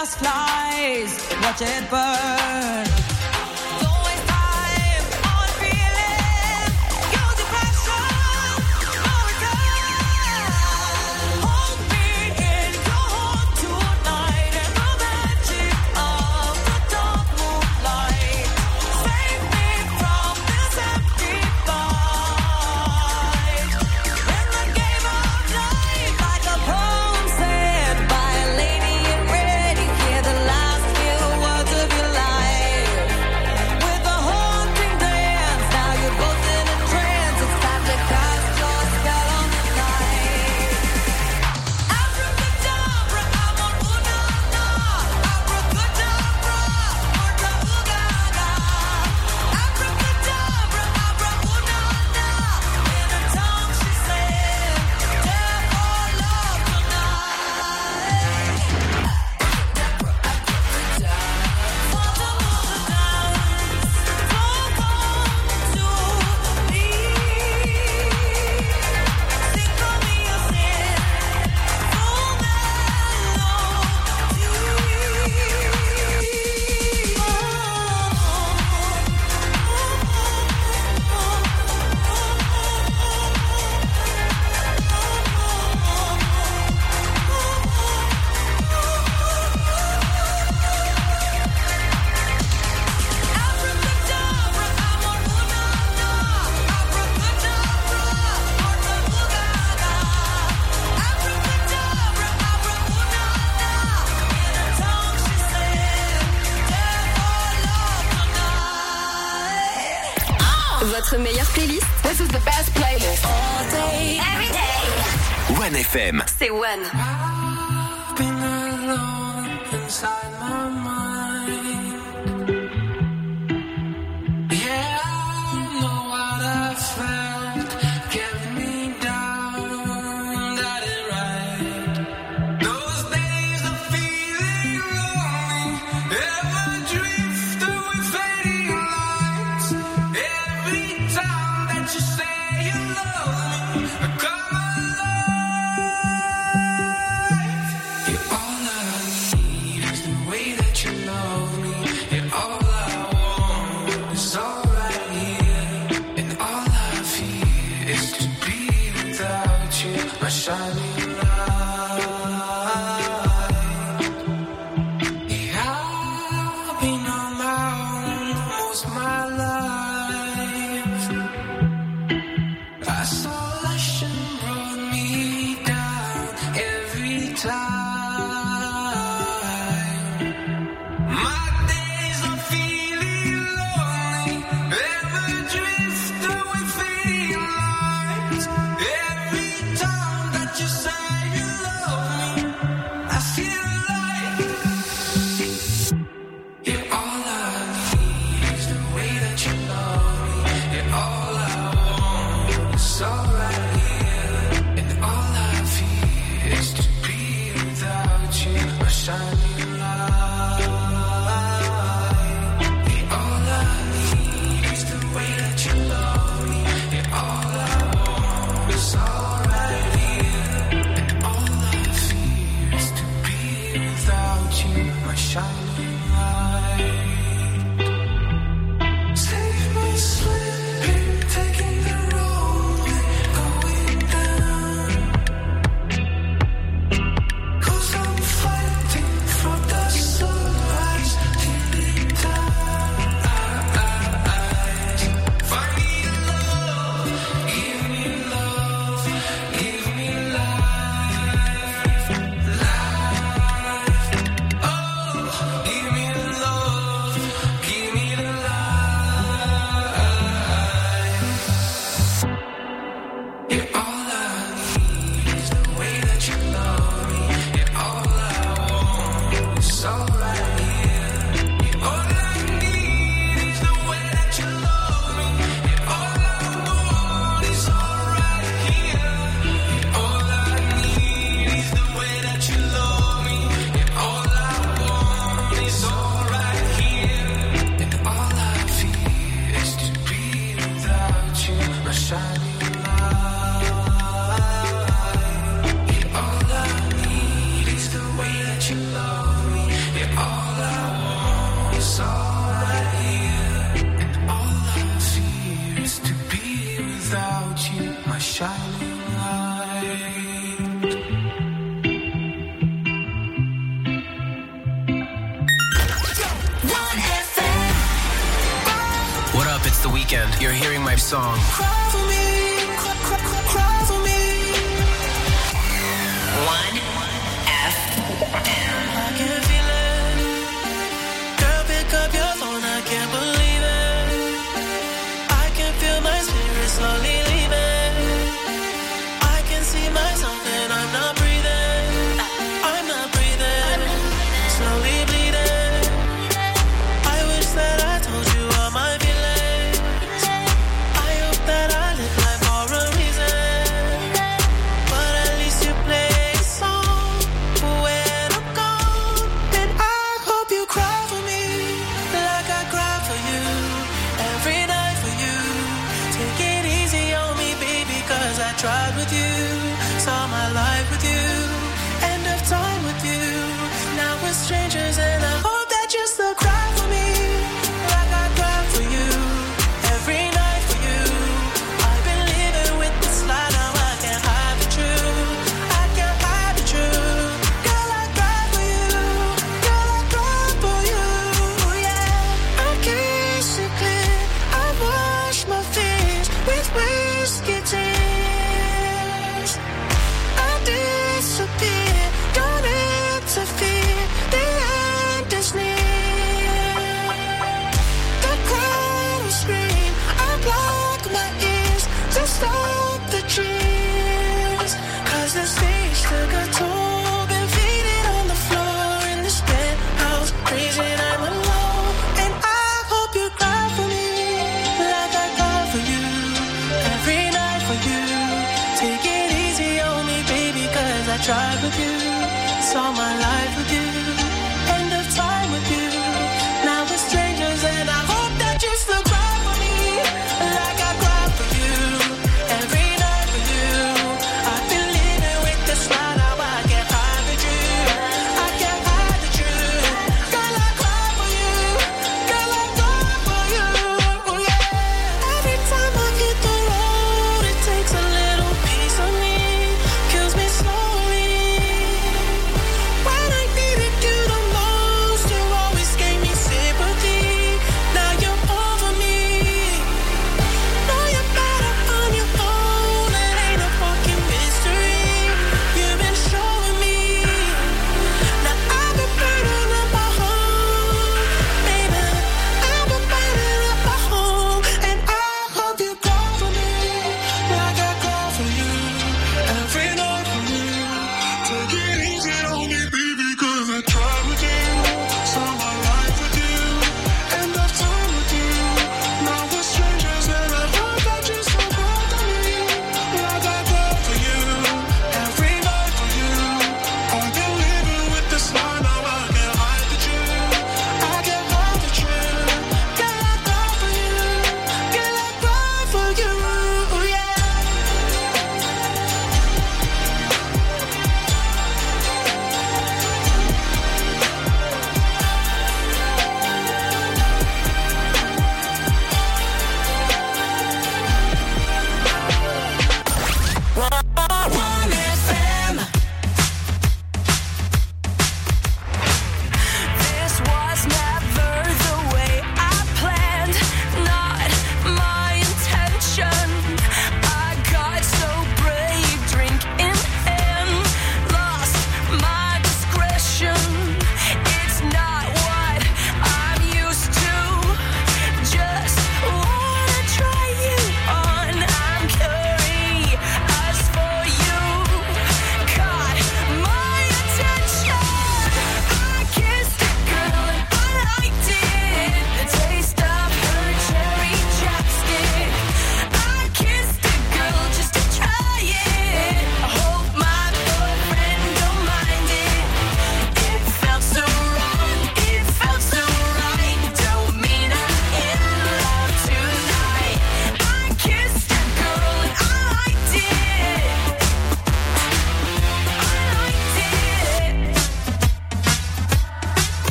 dust flies, watch it burn. Votre meilleure playlist? This is the best playlist. All day, every day. One FM. C'est One. I've been alone inside my mind. Yeah, I know what I felt. Kept me down, got it right. Those days of feeling lonely, ever drift away fading lights. Every time that you say you love me, I come alive. You're all I need is the way that you love me. You're all I want is all right here. And all I feel is to be without you, my shining light. Yeah, I've been on my own most of my life. Isolation brought me down every time. My days of feeling lonely, ever drift away fading lights. Every time that you say you love me, I feel like you're all I need is the way that you love me. You're all I want is all right here. And all I feel is to be without you, my shining light. You're all I need is the way that you love me. You're all I want is all right here. And all I feel is to be without you, my shining light. Save me slipping, taking the wrong way, going down. 'Cause I'm fighting for the sunrise, feeling down. Find me love, give me love, give me life, life. Oh, weekend, you're hearing my song. Cry for me, cry for me. 1FM. I can feel it. Girl, pick up your phone, I can't believe it. I can feel my spirit slowly leaving. I can see myself and I'm not breathing. I'm not breathing. Slowly bleeding. I wish that I told you all my feelings. I hope that I live like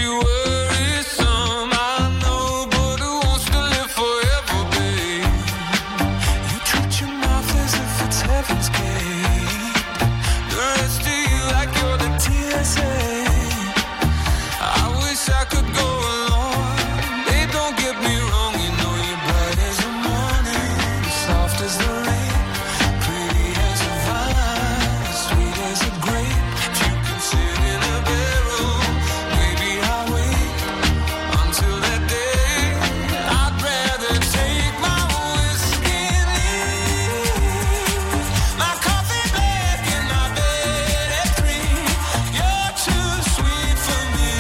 worrisome, I know, but who wants to live forever, babe? You treat your mouth as if it's heaven's gate. The rest of you like you're the TSA. I wish I could go along. Babe, don't get me wrong, you know you're bright as the morning, soft as the rain, pretty as a vine, sweet as a grape. If you can sit in a barrel, maybe I'll wait until that day. I'd rather take my whiskey and leave my coffee black in my bed at 3. You're too sweet for me.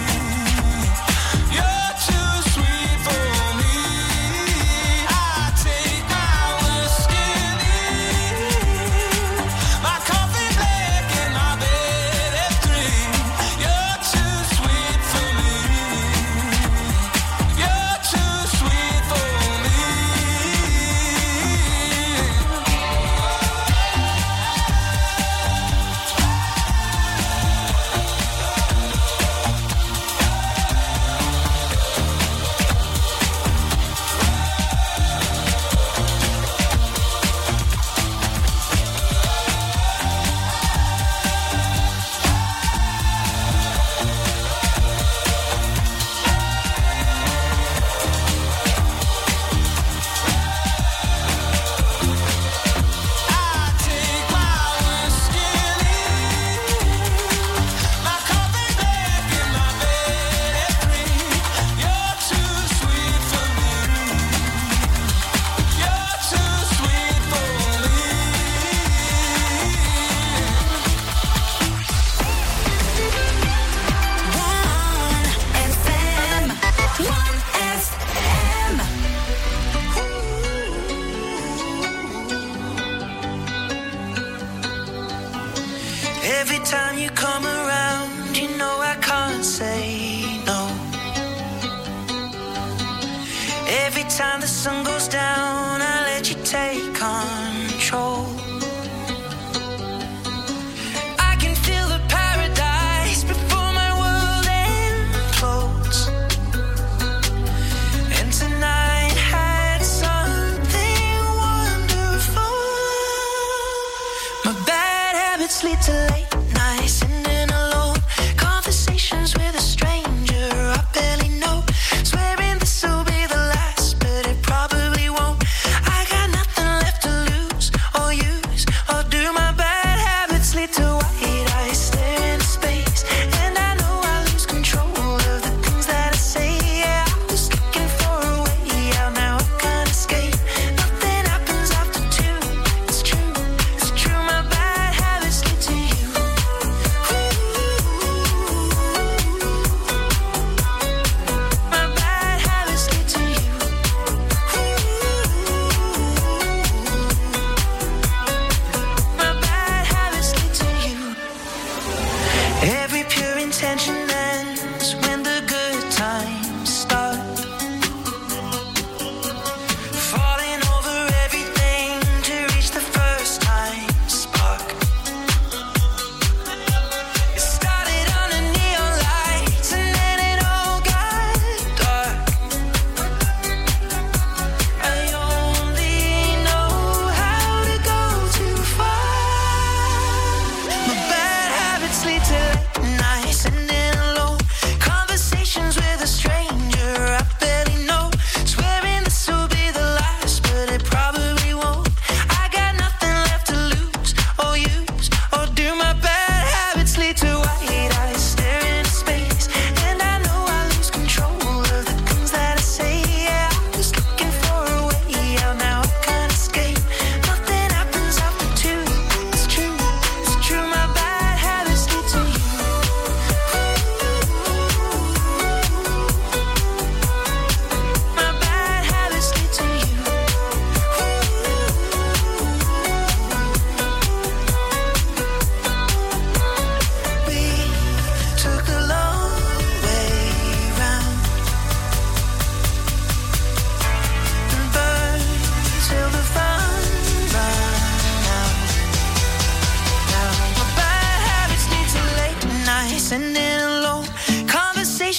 You're too sweet for me. I take my whiskey and leave my coffee black in my bed at 3. You're too sweet for me. You're too sweet for me. I take my whiskey and leave my coffee black in my bed at 3. You're too sweet for me. You're too sweet for me. Every time you come around, you know I can't say no. Every time the sun goes down, I let you take control. I can feel the paradise before my world implodes. And tonight had something wonderful. My bad habits lead to late nights, sitting alone, conversations with a stranger I barely know, swearing this will be the last, but it probably won't. I got nothing left to lose.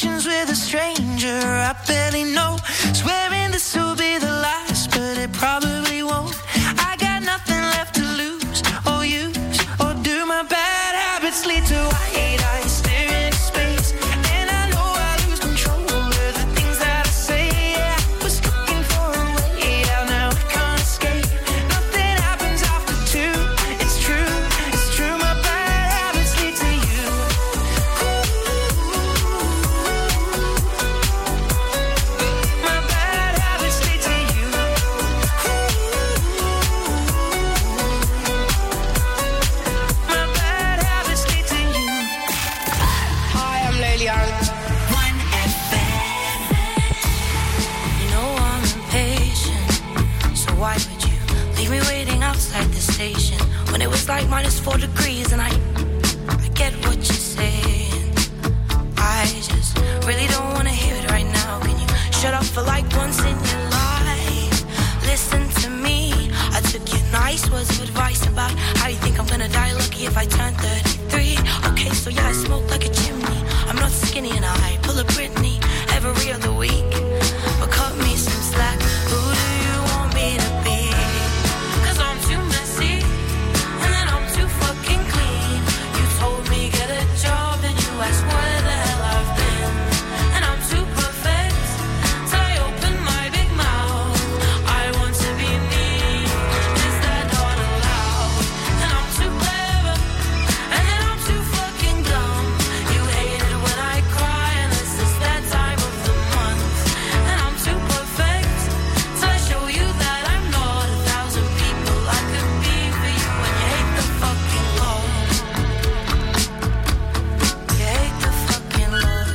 conversations with a stranger I barely know. Swearing this will be the last, but it probably won't. I got nothing left to lose or use or do. My bad habits lead to white eyes staring into space, and I know I lose control of the things that I say. Yeah, I was looking for a way out, now I can't escape. Nothing happens after two. It's true, it's true. My bad habits lead to you. My bad habits lead to you. My bad habits lead to you. Hi, I'm Lelian. 1FM. You know I'm impatient, so why would you leave me waiting outside the station when it was like -4 degrees? And I get what you're saying. I just really don't want to hear it right now. Can you shut up for like once in your life? Listen to me. I took your nice words of advice about how you think I'm gonna die lucky if I turn 33. Okay, so yeah, I smoke like a chimney. I'm not skinny and I pull a Britney every other week. But cut me some slack. Who do you want me to be? 'Cause I'm too messy, and then I'm too fucking clean. You told me get a job, then you asked where the hell I've been. And I'm too perfect, so I open my big mouth. I want to be me. Is that not allowed? And I'm too clever, and then I'm too fucking dumb. You hate it when I cry, and this is that time of the month. And I'm too perfect, so I show you that I'm not 1,000 people I could be for you. And you hate the fucking Lord. You hate the fucking Lord.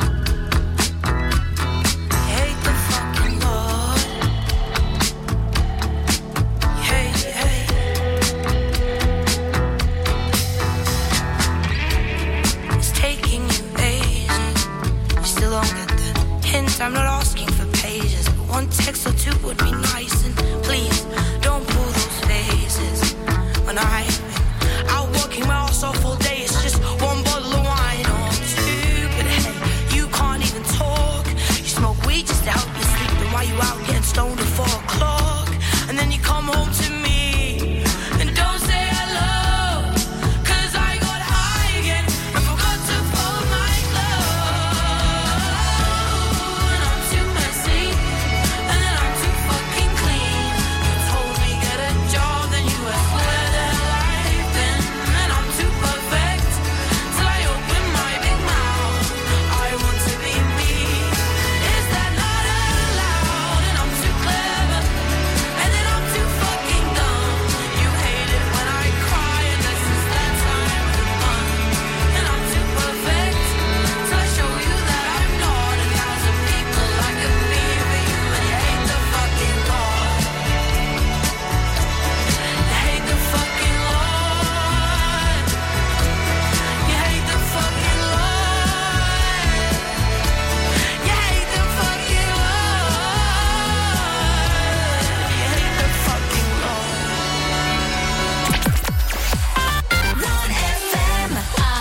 You hate the fucking Lord. You hate, you hate. It's taking you ages. You still don't get the hint. I'm not asking for pages, but one text or two would be nice. And please don't pull those faces when I've been out working my ass off all day. It's just one bottle of wine. Oh, I'm stupid. Hey, you can't even talk. You smoke weed just to help you sleep. Then why you out getting stoned at 4 o'clock? And then you come home to me and don't say hello. 'Cause I got high again and forgot to fold my clothes. And I'm too messy, and then I'm too fucking clean. You told me get a job, then you asked where the hell I've been. And I'm too perfect, till I open my big mouth. I want to be me. Is that not allowed? And I'm too clever, and then I'm too fucking dumb. You hate it when I cry, and this is that time of the month. And I'm too perfect, so I show you that I'm not 1,000 people I could be for you. And you hate the fucking Lord. You hate the fucking Lord. You hate the fucking Lord. You hate the fucking Lord. You hate the fucking Lord. 1FM.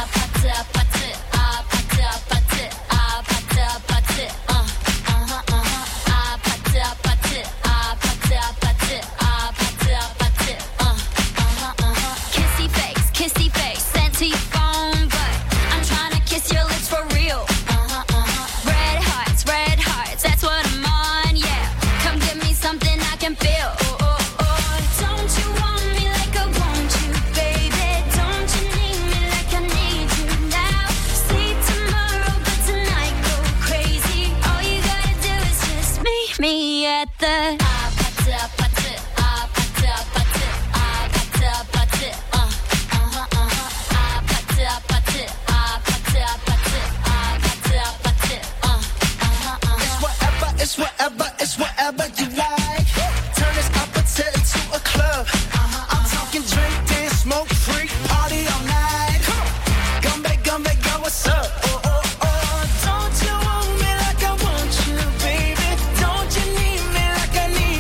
Kissy face, sent to your phone, but I'm trying to kiss your lips for real. Red hearts, that's what I'm on, yeah. Come give me something I can feel. Don't you want me like I want you, baby? Don't you need me like I need you now? See tomorrow, but tonight go crazy. All you gotta do is just meet me at the It's whatever you like. Turn this opposite into a club. I'm talking drink, dance, smoke, freak, party all night. Gumbe, go, what's up? Don't you want me like I want you, baby? Don't you need me like I need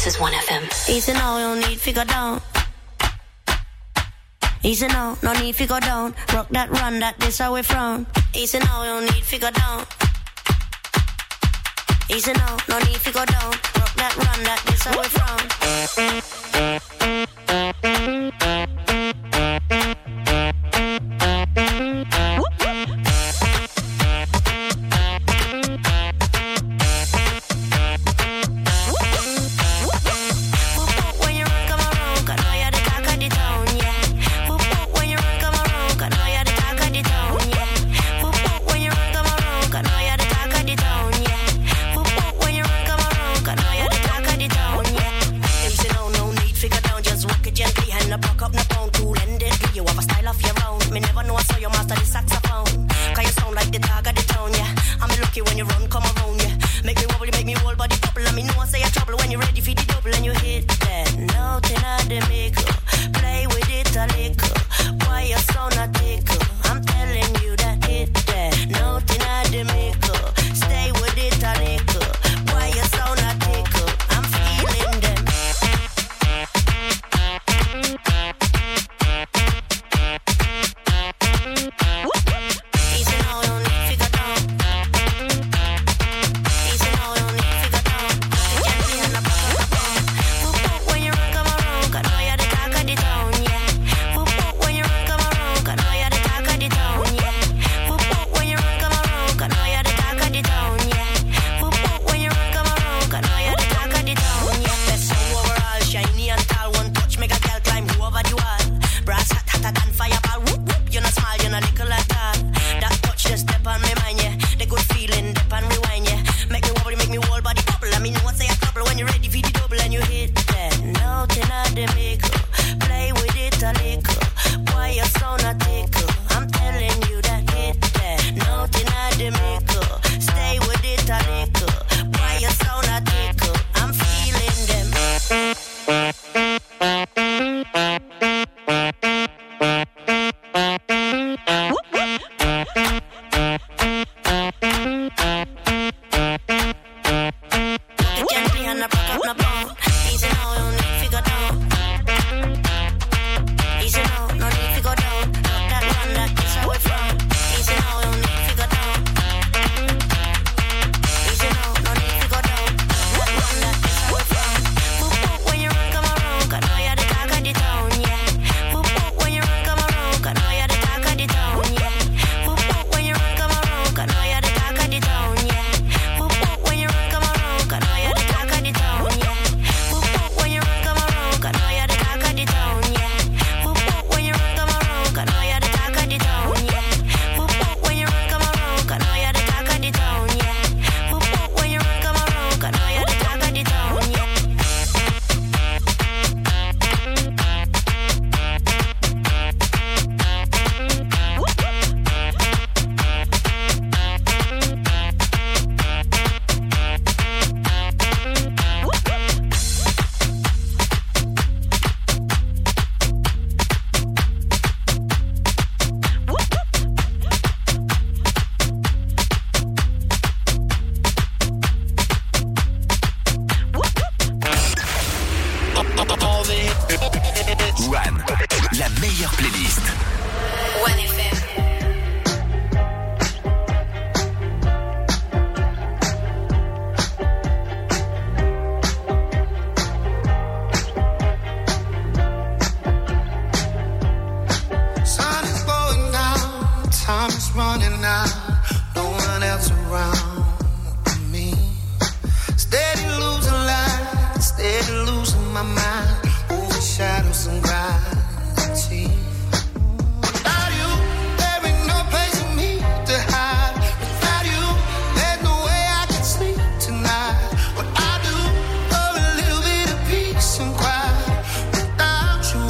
is 1FM. Easy now, you don't need figure down. Easy now, no need figure down. Rock that run, that this how we frown. Easy now, you don't need figure down. Easy now, no need figure down. Rock that run, that this how we frown.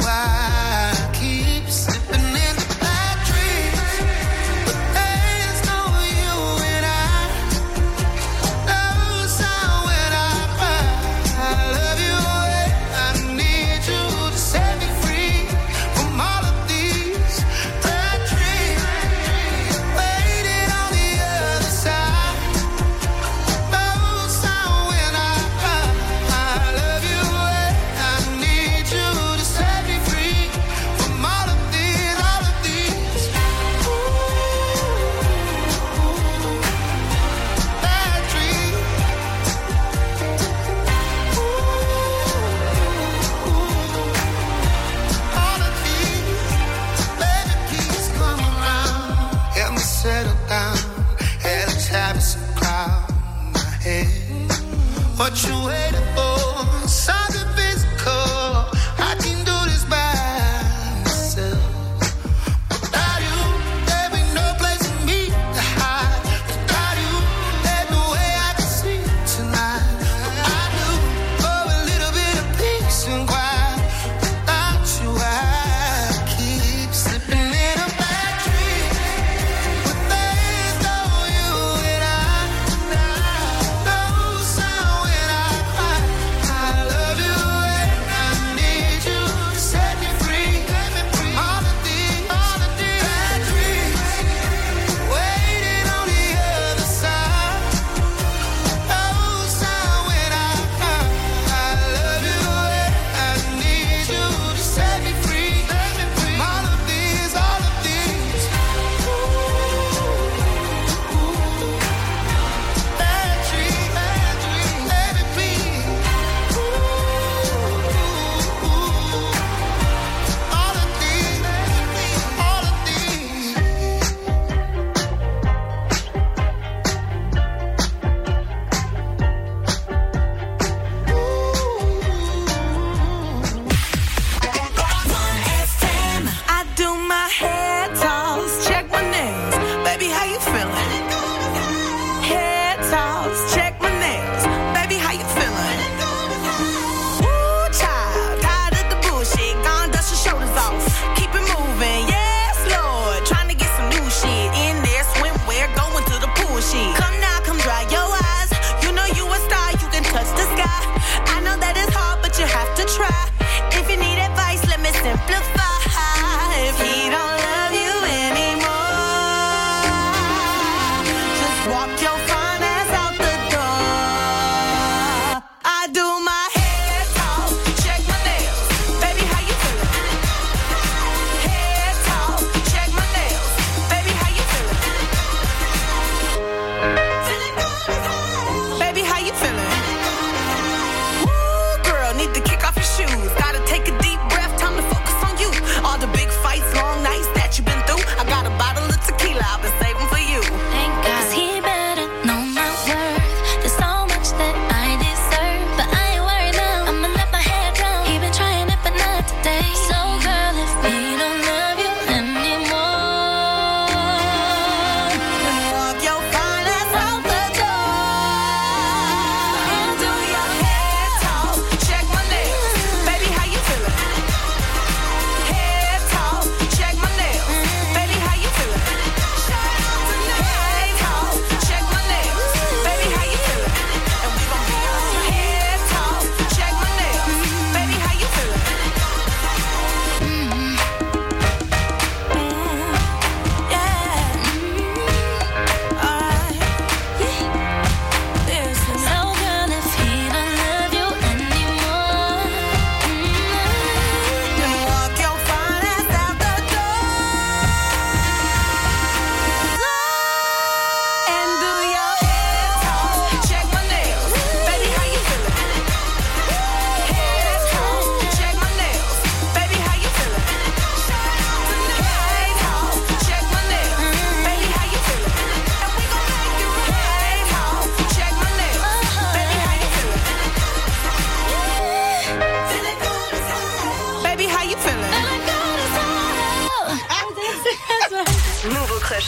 There's no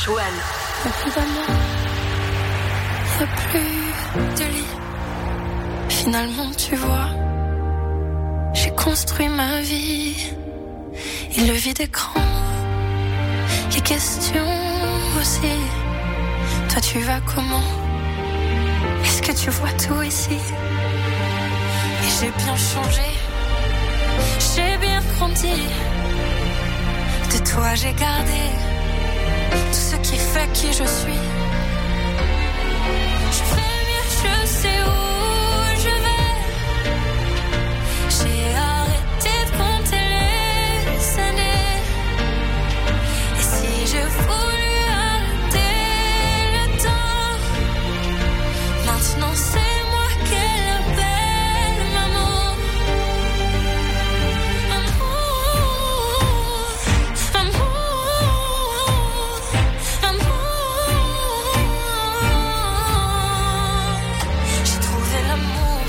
Chouane. Y'a plus d'amour, y'a plus de lit. Finalement, tu vois, j'ai construit ma vie. Il le vide écran, y'a question aussi. Toi, tu vas comment? Est-ce que tu vois tout ici? Et j'ai bien changé, j'ai bien grandi. De toi, j'ai gardé tout ce qui fait qui je suis. Je fais mieux, je sais où je vais. J'ai arrêté de compter les années. Et si je voulais arrêter le temps, maintenant c'est moi qu'elle appelle maman. J'ai trouvé l'amour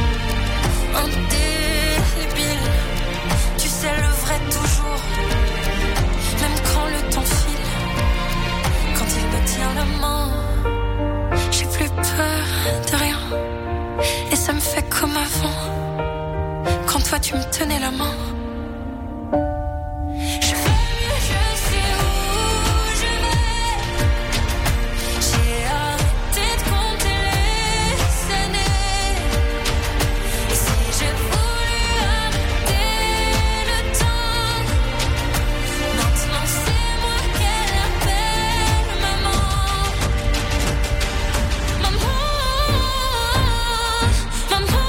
indélébile. Tu sais le vrai toujours, même quand le temps file. Quand il me tient la main, j'ai plus peur de rien. Et ça me fait comme avant, quand toi tu me tenais la main. Je fais mieux, je sais où je vais. J'ai arrêté de compter les années. Et si j'ai voulu arrêter le temps, maintenant c'est moi qu'elle appelle maman. Maman, maman, maman.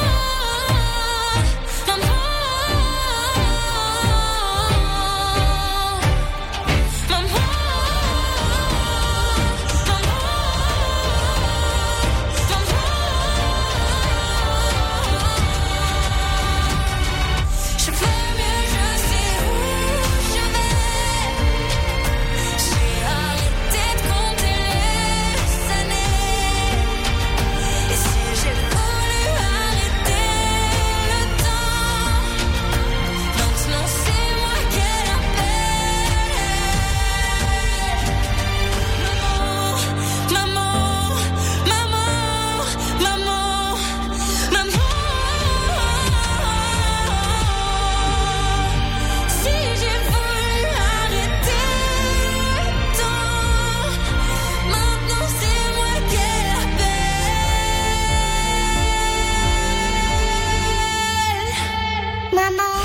Je fais mieux, je sais où je vais. J'ai arrêté de compter les années. Et si j'ai voulu arrêter le temps, maintenant c'est moi qu'elle appelle. Maman, maman, maman, maman. Si j'ai voulu arrêter le temps, maintenant c'est moi qu'elle appelle. Maman.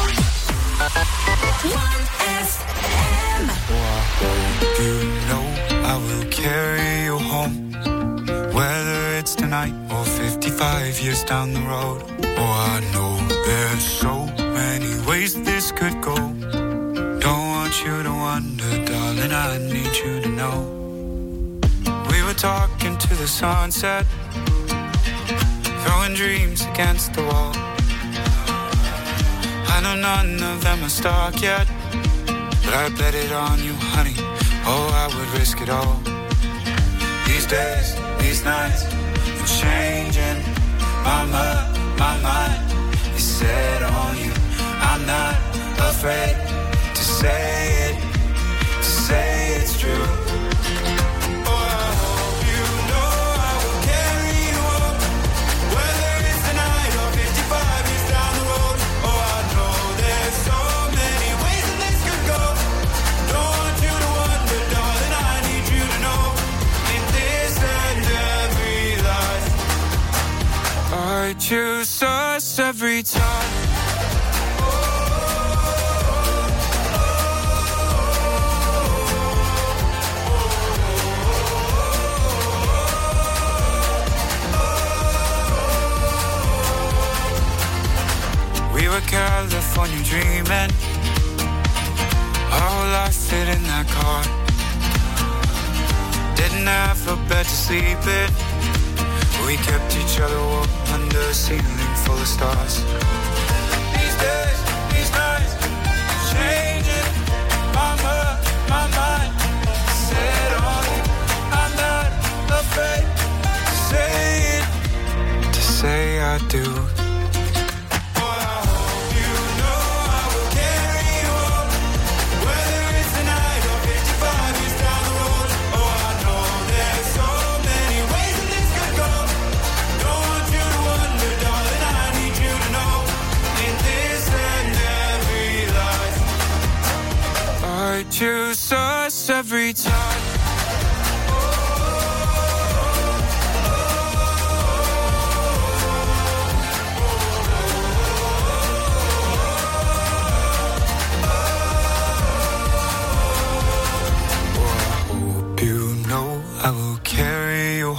You know I will carry you home, whether it's tonight or 55 years down the road. Oh, I know there's so many ways this could go. Don't want you to wonder, darling, I need you to know. We were talking to the sunset, throwing dreams against the wall. I know none of them are stuck yet, but I bet it on you, honey. Oh, I would risk it all. These days, these nights, I'm changing. My mind is set on you. I'm not afraid to say it's true. Oh, I hope you know I will carry you home, whether it's tonight or 55 years down the road. Oh, I know there's so many ways that this could go. Don't want you to wonder, darling, I need you to know. In this and every life, I choose us every time. We were California dreaming, our whole life fit in that car. Didn't have a bed to sleep in, we kept each other warm under a ceiling full of stars. These days, these nights, changing. My mind set on you. I'm not afraid to say it, to say I do. Oh,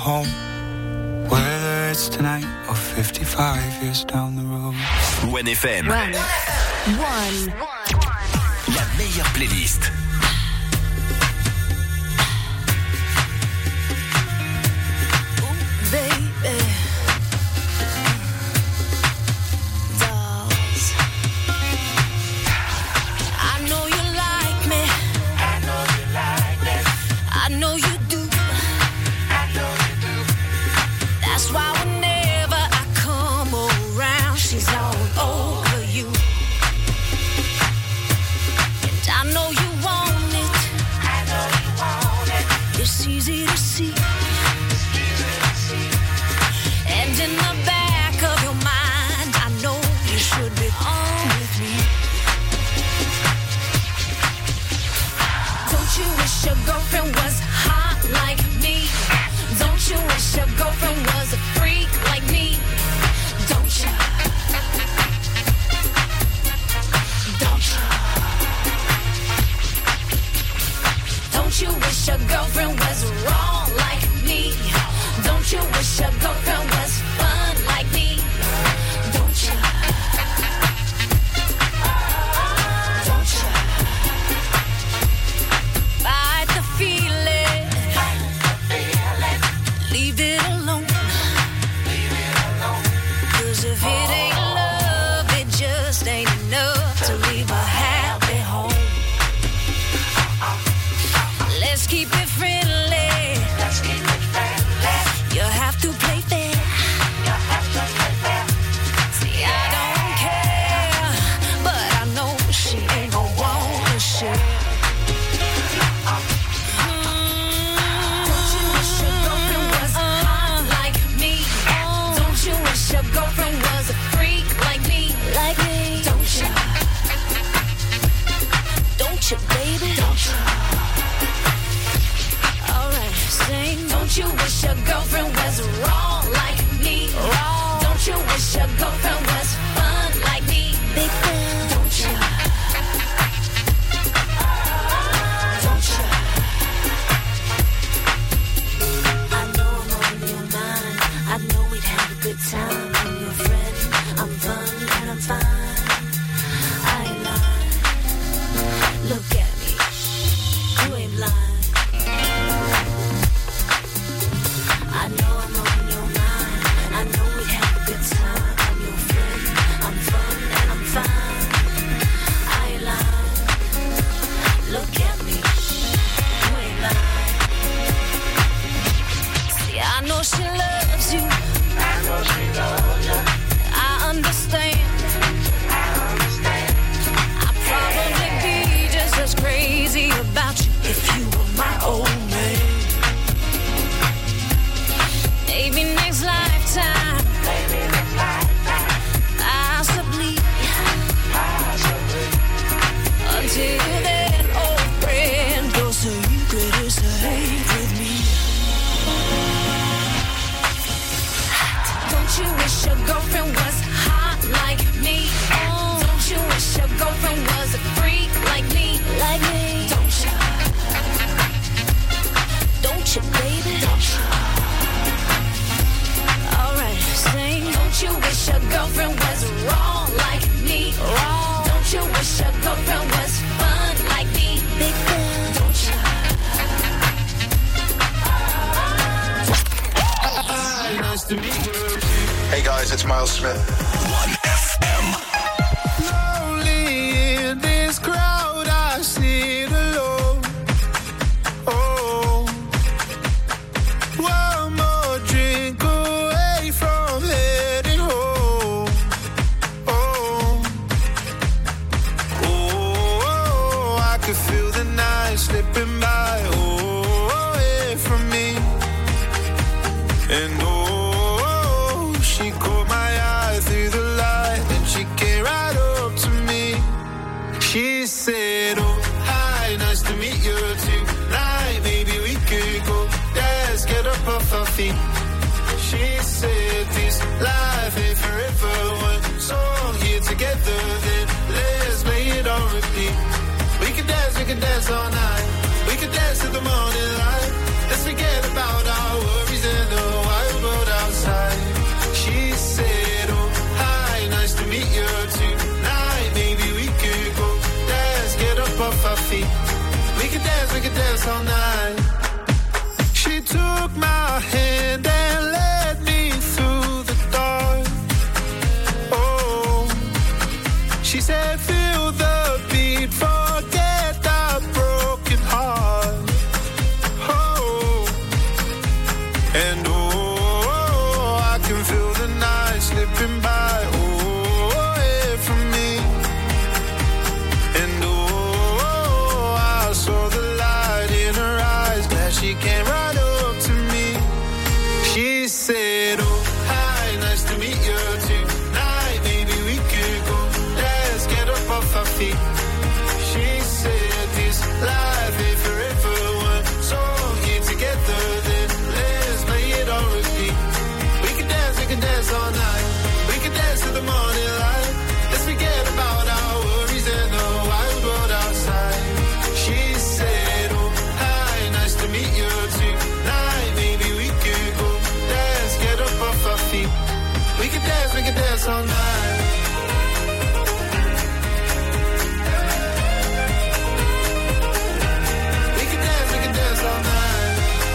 home. Whether it's tonight or 55 years down the road. 1FM. One. La meilleure playlist. Baby, dolls. I know you like me. I know you like me. I know you do. I know you do. That's why whenever I come around, she's all over you. And I know you want it. I know you want it. It's easy to see. And in the back of your mind, I know you should be on with me. Don't you wish your girlfriend was hot like me? Don't you wish your girlfriend was a freak like me? Don't you? Don't you? Don't you wish your girlfriend was wrong like me? Don't you wish your girlfriend was fun like me? Don't you? Don't you? Fight the feeling. Leave it alone. 'Cause if it ain't love, it just ain't enough to leave a happy home. Let's keep it friendly. Let's keep it friendly. You have to play fair. You have to play fair. See, I don't care, but I know she ain't gon' want to share. Don't you wish your girlfriend was hot like me? Don't you wish your girlfriend was a freak like me? Like me? Don't you? Don't you, baby? Don't you? Alright, sing. Don't you wish your girlfriend was wrong like me? Wrong. Don't you wish your girlfriend was fun like me? Big fan. Don't you? Don't you? I know I'm on your mind. I know we'd have a good time. I'm your friend. I'm fun and I'm fine. I ain't lying. Look at me. You ain't blind. I know I'm on your mind. I know we'd have a good time. I'm your friend. I'm fun and I'm fine. I ain't lying. Look at me. You ain't lying. See, I know she loves you. I know she loves you. I understand. I understand. I'd probably be just as crazy about you if you were my old man. Maybe next lifetime. Maybe next lifetime. Possibly. Possibly. Until then, old friend, your secret is safe with me. Don't you wish your girlfriend was hot like me? Don't you wish your girlfriend was a freak like me? Like me? Don't you? Don't you, baby? Don't you? Alright, sing. Don't you wish your girlfriend was wrong like me? Wrong. Don't you wish your girlfriend was fun like me? Big fan. Don't you? Nice to meet you. Hey guys, it's Miles Smith. 1FM. Lonely in this crowd, I sit alone. Oh, one more drink away from heading home. Oh, oh, I could feel the night slipping by. Oh, away from me. And oh, she caught my eye through the light, and she came right up to me. She said, oh, hi, nice to meet you tonight. Maybe we could go dance, get up off our feet. She said, this life ain't forever. One song here together, then let's play it on repeat. We can dance all night. We can dance to the morning light. Let's forget about our worries and dance all night. She took my hand and led me through the dark. Oh, she said, feel the beat, forget that broken heart. Oh, and oh, I can feel the night slipping by. Oh, away from me. And oh, I saw the light in her eyes. Glad she came right up to me. She said, oh, hi, nice to meet you tonight. Maybe we could go, let's get up off our feet. She said, this life ain't forever one, so here together then let's play it on repeat. We can dance all night. We can dance to the morning light. Let's forget about our worries and the wild world outside. She said, oh, hi, nice to meet you tonight. Maybe we could go, let's get up off our feet. We can dance all night. We can dance all night.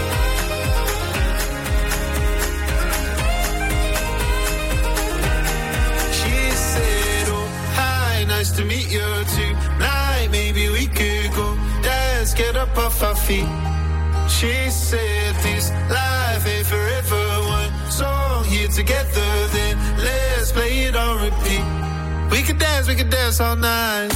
She said, oh, hi, nice to meet you tonight. Maybe we could go, let's get up off our feet. She said, this life ain't forever one, so here together then let's play it on repeat. We can dance all night.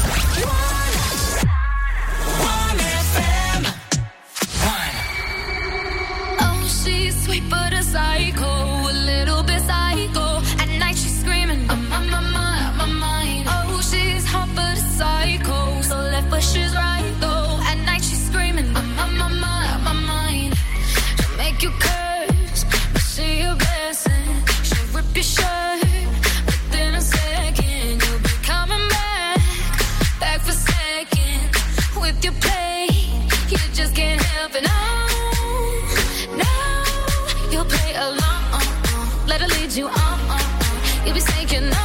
Oh, she's sweet but a psycho, a little bit psycho. At night she's screaming, I'm on my mind. Oh, she's hot but a psycho, so left but she's right though. At night she's screaming, I'm on my mind. She'll make you curse, but she a blessing. She'll rip your shirt within a second. You'll be coming back for second. With your play, you just can't help it. No, you'll play along. Let her lead you on. You'll be saying no,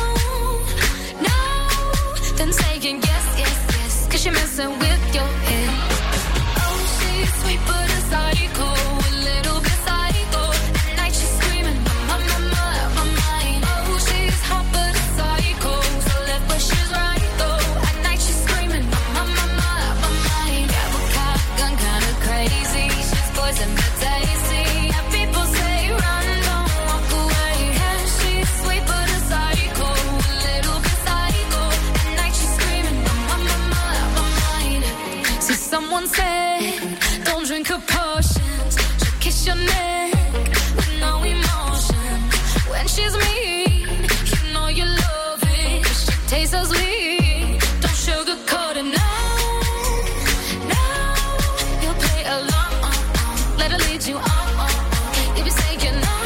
then saying yes, 'cause you're messing with your head. Oh, she's sweet but a psycho, a little bit psycho. At night she's screaming, I'm on my mind. Oh, she's hot but a psycho, so left but she's right though. At night she's screaming, I'm on my mind. Got a cop gun, kinda crazy. She's poison but tasty. Yeah, people say run, don't walk away. Yeah, she's sweet but a psycho, a little bit psycho. At night she's screaming, I'm on my mind. See, someone said, don't drink her potions. She'll kiss your neck with no emotion. When she's mean, you know you love it. She tastes so sweet, don't sugarcoat it. No, you'll play along. Let her lead you on. You'll be saying no,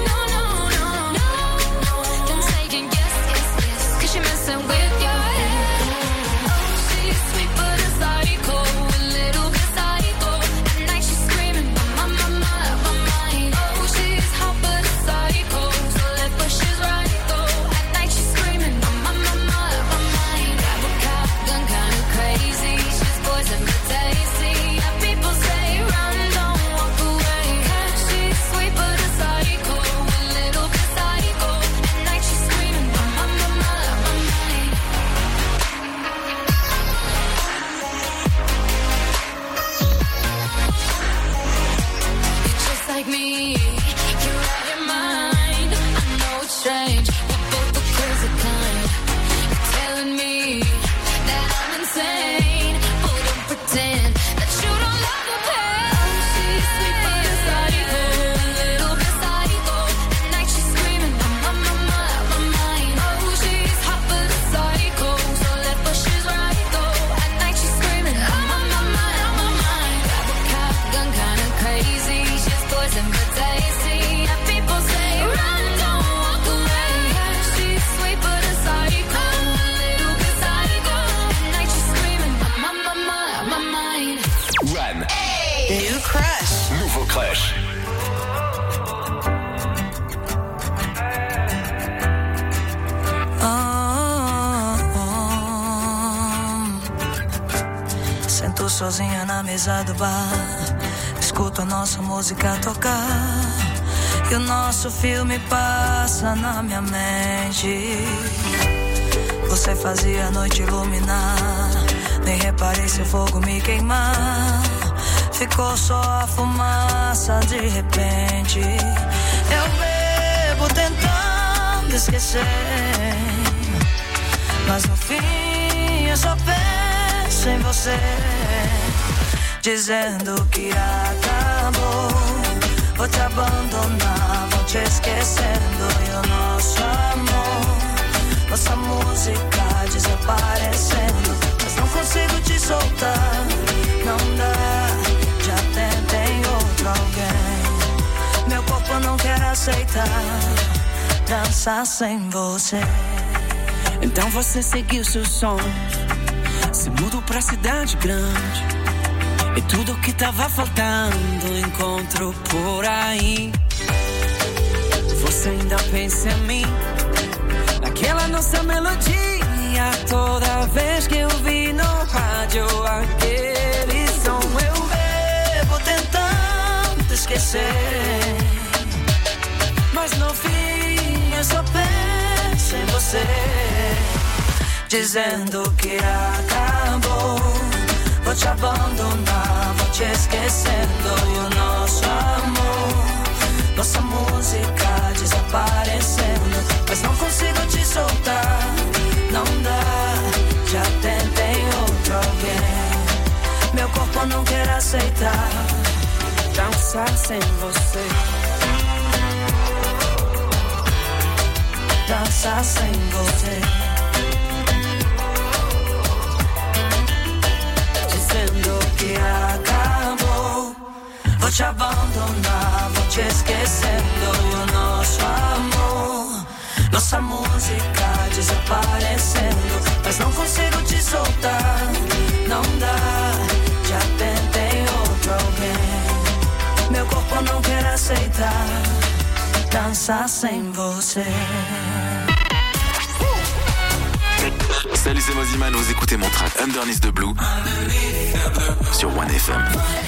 then saying yes, 'cause you're messing with your head. Oh, she's sweet but a psycho, a little bit psycho. At night she's screaming, I'm on my mind. Oh, she's hot but a psycho, so left but she's right though. At night she's screaming, I'm on my mind. Got a cop gun, kinda crazy. She's poison but tasty. Yeah, people say run, don't walk away. Yeah, she's sweet but a psycho, a little bit psycho. At night she's screaming, I'm on my mind. You're just like me, you're out your mind. I know it's strange, we're both the crazy kind. You're telling me that I'm insane, but don't pretend that you don't love the pain. Oh, she's sweet but a psycho, a little bit psycho. At night she's screaming, I'm on my mind. Oh, she's hot but a psycho, so left but she's right though. At night she's screaming, I'm on my mind. Got a cop gun, kinda crazy. She's poison but sozinha na mesa do bar. Escuto a nossa música tocar e o nosso filme passa na minha mente. Você fazia a noite iluminar, nem reparei se o fogo me queimar. Ficou só a fumaça de repente. Eu bebo tentando esquecer, mas no fim eu só penso em você, dizendo que acabou. Vou te abandonar, vou te esquecendo. E o nosso amor, nossa música desaparecendo. Mas não consigo te soltar, não dá. Já tentei outro alguém, meu corpo não quer aceitar dançar sem você. Então você seguiu seu sonho, se mudou pra cidade grande, e tudo que tava faltando encontro por aí. Você ainda pensa em mim, naquela nossa melodia, toda vez que eu vi no rádio aquele som. Eu bebo tentando esquecer, mas no fim eu só penso em você, dizendo que acabou. Vou te abandonar, vou te esquecendo. E o nosso amor, nossa música desaparecendo. Mas não consigo te soltar, não dá. Já tentei outro alguém, meu corpo não quer aceitar dançar sem você, dançar sem você, dizendo que acabou. Vou te abandonar, vou te esquecendo. E o nosso amor, nossa música desaparecendo. Mas não consigo te soltar, não dá. Já tentei outro alguém, meu corpo não quer aceitar dançar sem você. Salut, c'est Moziman, vous écoutez mon track Underneath the Blue sur 1FM.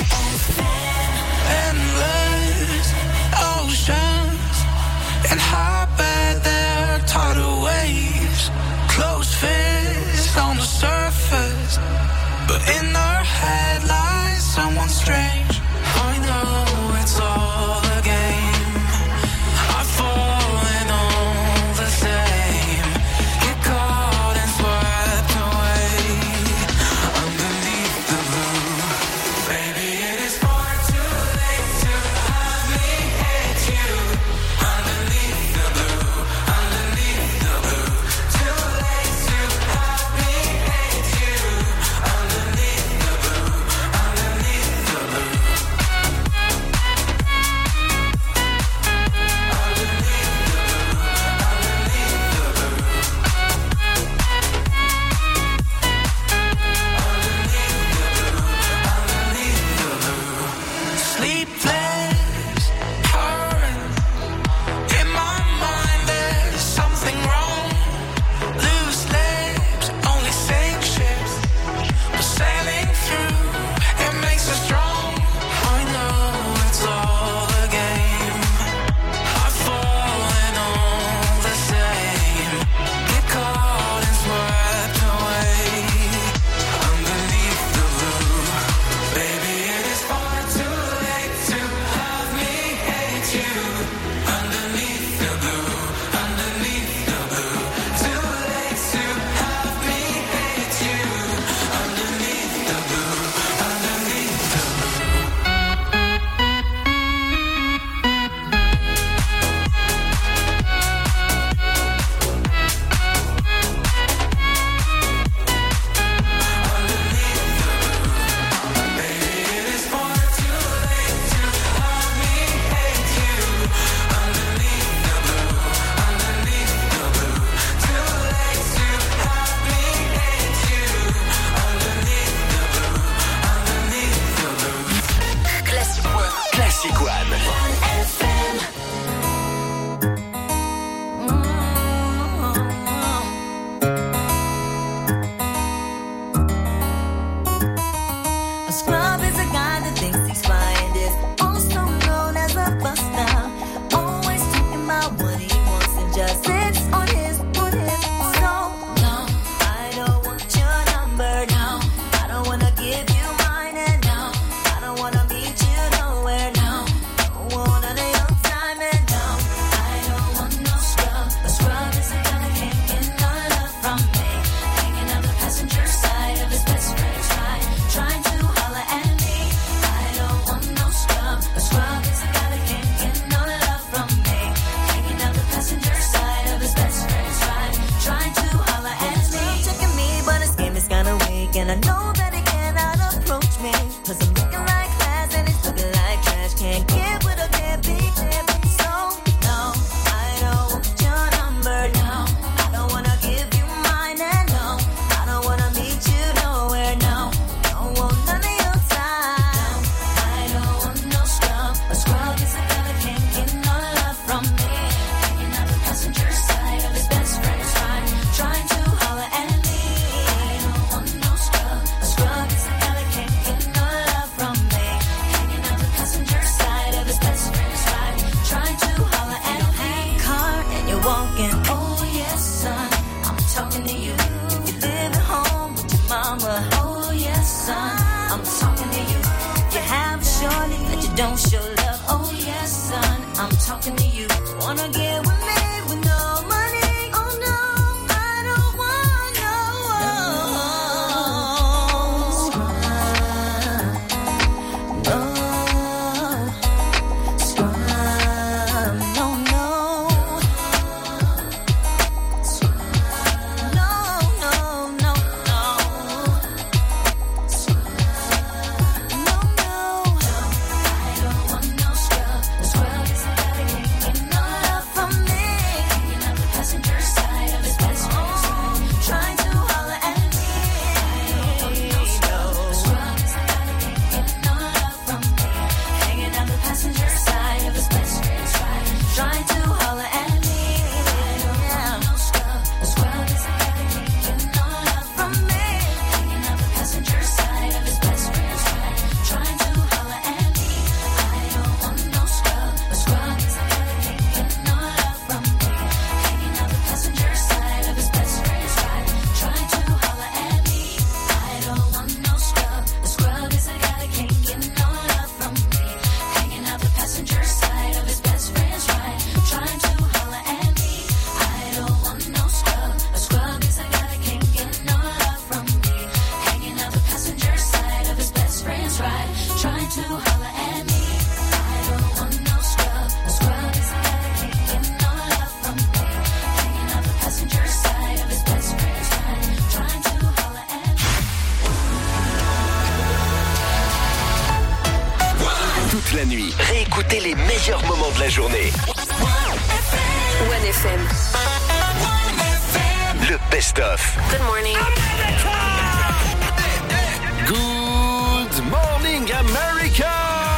Endless oceans and how bad their tidal waves, closed fists on the surface, but in their head lies someone strange. I know it's all a game, I fall in all the same, get caught and swept away underneath the blue. Baby, it is far too late to have me hate you. Underneath the blue, underneath the blue. Too late to have me hate you. Underneath the blue, underneath the blue. Sleepless, current in my mind. There's something wrong. Loose lips, only sink ships, but sailing through it makes us strong. I know it's all a game, I fall in all the same, get caught and swept away underneath the blue. Baby, it is far too late to have me hate you. Underneath the blue, underneath the blue. Too late to have me hate you. Underneath the blue, underneath the blue. Baby, it is far too late to have me hate you. Underneath the blue, underneath the blue. Too late to have me hate you. Underneath the blue, underneath the blue. Classic One. I Oh yes, son, I'm talking to you. Wanna get with me with no money? Oh no, I don't want no. Scrum, no, no. No, no, no, no. Toute la nuit, réécoutez les meilleurs moments de la journée. 1FM. Le best-of. Good morning. Good morning, America!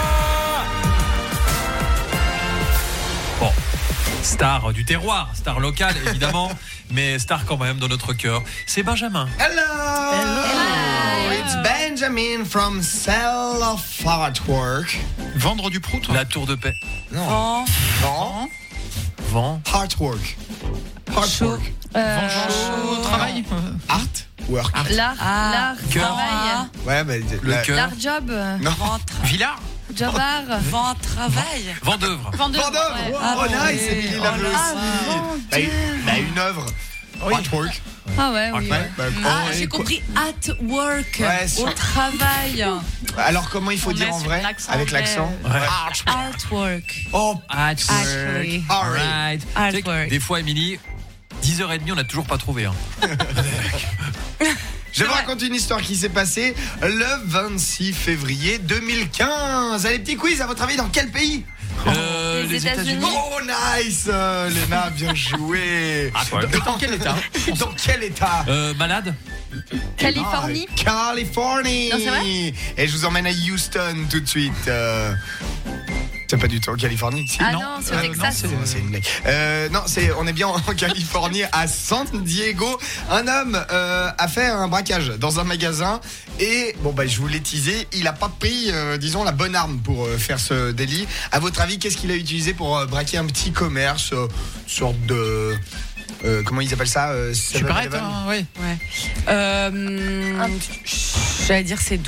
Bon, star du terroir, star locale évidemment, mais star quand même dans notre cœur, c'est Benjamin. Hello! It's Benjamin from Cell of Artwork. Vendre du prout? La tour de paix. Non. Vent. Artwork. Artwork. Vent chaud, travail. Artwork. L'art, Cœur. travail. Ouais, mais Le cœur. L'art job. Non. Villard. Job art. Vent travail. Vendœuvre. Vendœuvre. Ouais. Oh, nice, Émilie l'a vu aussi. Bah, une œuvre. Artwork. Ah ouais, oui. Ouais. Bah, J'ai compris at work, Ouais, au travail. Alors, comment il faut dire en vrai? Avec l'accent. Artwork. Oh, Actually. Alright. Artwork. Des fois, Émilie, 10h30, on n'a toujours pas trouvé. Je vous raconte une histoire qui s'est passée le 26 février 2015. Allez, petit quiz, à votre avis, dans quel pays? Les États-Unis. Oh, nice, Léna, bien joué. Dans quel état? Dans quel état? Malade. Californie. Californie. Non, c'est vrai? Et je vous emmène à Houston tout de suite. C'est pas du tout en Californie. Ah non, c'est au Texas. C'est une blague. Non, on est bien en Californie, à San Diego. Un homme a fait un braquage dans un magasin et bon bah je vous l'ai teasé, il a pas pris disons la bonne arme pour faire ce délit. À votre avis, qu'est-ce qu'il a utilisé pour braquer un petit commerce, sorte de comment ils appellent ça? Supérette, oui. J'allais dire c'est